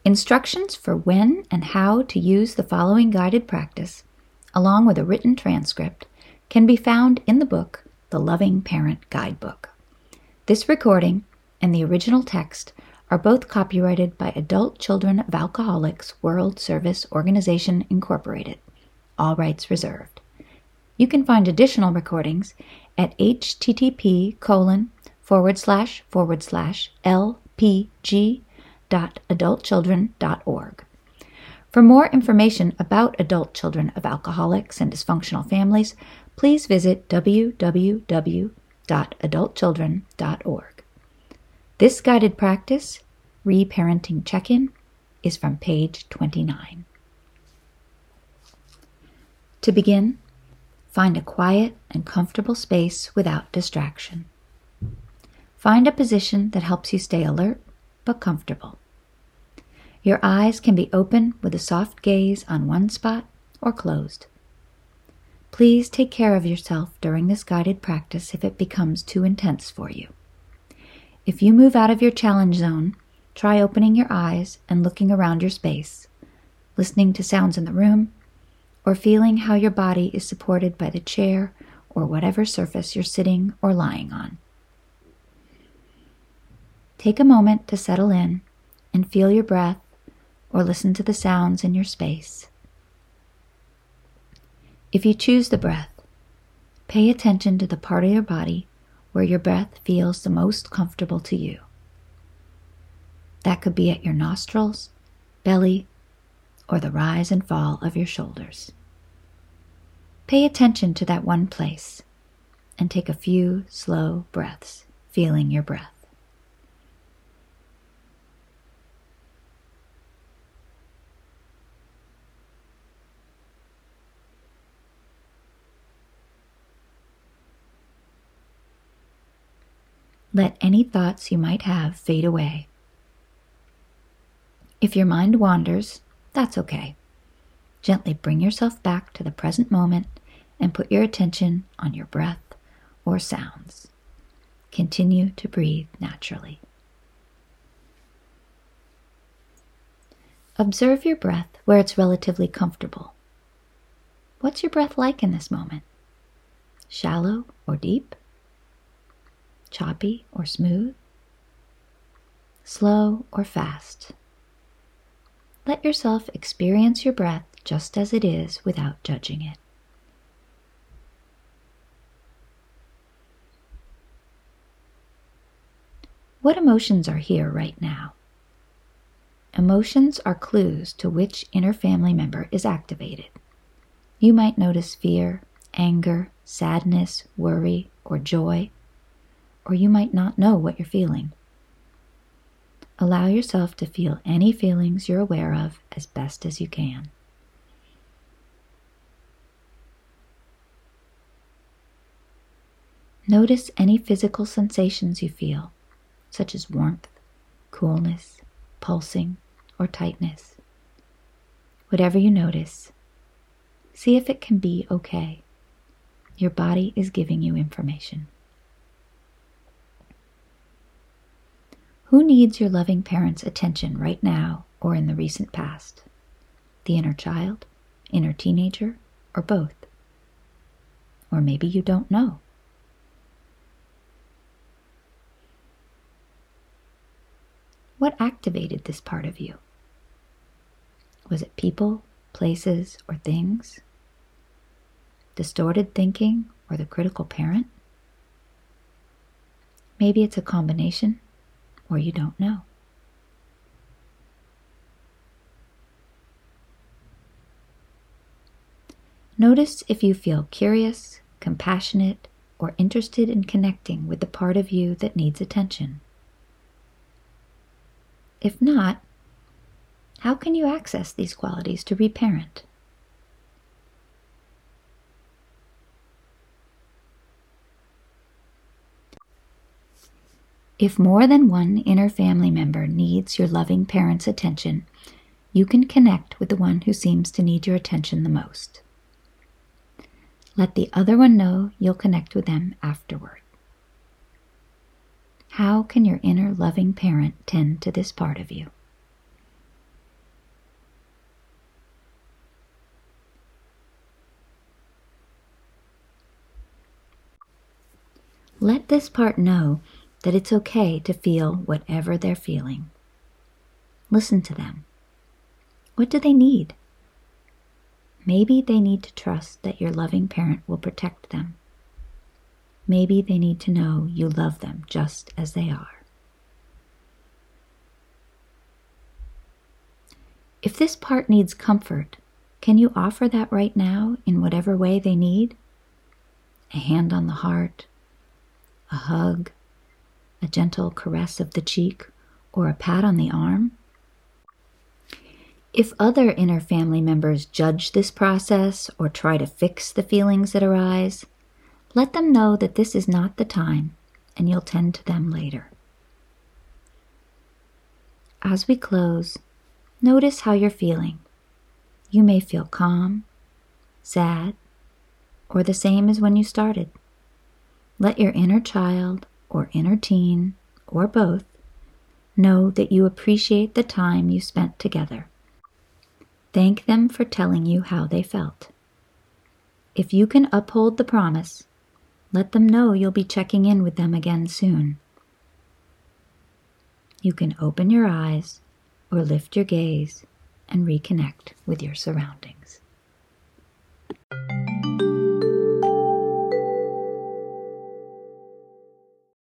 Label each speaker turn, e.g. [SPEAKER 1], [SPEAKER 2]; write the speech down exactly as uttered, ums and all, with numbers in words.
[SPEAKER 1] Instructions for when and how to use the following guided practice, along with a written transcript, can be found in the book, The Loving Parent Guidebook. This recording and the original text are both copyrighted by Adult Children of Alcoholics World Service Organization, Incorporated. All rights reserved. You can find additional recordings at http colon forward slash forward slash lpg dot adultchildren dot org. For more information about adult children of alcoholics and dysfunctional families, please visit w w w dot adult children dot org. This guided practice, Reparenting Check-In, is from page twenty-nine. To begin, find a quiet and comfortable space without distraction. Find a position that helps you stay alert but comfortable. Your eyes can be open with a soft gaze on one spot or closed. Please take care of yourself during this guided practice if it becomes too intense for you. If you move out of your challenge zone, try opening your eyes and looking around your space, listening to sounds in the room, or feeling how your body is supported by the chair or whatever surface you're sitting or lying on. Take a moment to settle in and feel your breath or listen to the sounds in your space. If you choose the breath, pay attention to the part of your body where your breath feels the most comfortable to you. That could be at your nostrils, belly, or the rise and fall of your shoulders. Pay attention to that one place and take a few slow breaths, feeling your breath. Let any thoughts you might have fade away. If your mind wanders, that's okay. Gently bring yourself back to the present moment and put your attention on your breath or sounds. Continue to breathe naturally. Observe your breath where it's relatively comfortable. What's your breath like in this moment? Shallow or deep? Choppy or smooth? Slow or fast? Let yourself experience your breath just as it is without judging it. What emotions are here right now? Emotions are clues to which inner family member is activated. You might notice fear, anger, sadness, worry, or joy, or you might not know what you're feeling. Allow yourself to feel any feelings you're aware of as best as you can. Notice any physical sensations you feel, such as warmth, coolness, pulsing, or tightness. Whatever you notice, see if it can be okay. Your body is giving you information. Who needs your loving parent's attention right now or in the recent past? The inner child, inner teenager, or both? Or maybe you don't know. What activated this part of you? Was it people, places, or things? Distorted thinking or the critical parent? Maybe it's a combination, or you don't know. Notice if you feel curious, compassionate, or interested in connecting with the part of you that needs attention. If not, how can you access these qualities to reparent? If more than one inner family member needs your loving parent's attention, you can connect with the one who seems to need your attention the most. Let the other one know you'll connect with them afterward. How can your inner loving parent tend to this part of you? Let this part know that it's okay to feel whatever they're feeling. Listen to them. What do they need? Maybe they need to trust that your loving parent will protect them. Maybe they need to know you love them just as they are. If this part needs comfort, can you offer that right now in whatever way they need? A hand on the heart, a hug, a gentle caress of the cheek, or a pat on the arm? If other inner family members judge this process or try to fix the feelings that arise, let them know that this is not the time and you'll tend to them later. As we close, notice how you're feeling. You may feel calm, sad, or the same as when you started. Let your inner child or inner teen, or both, know that you appreciate the time you spent together. Thank them for telling you how they felt. If you can uphold the promise, let them know you'll be checking in with them again soon. You can open your eyes or lift your gaze and reconnect with your surroundings.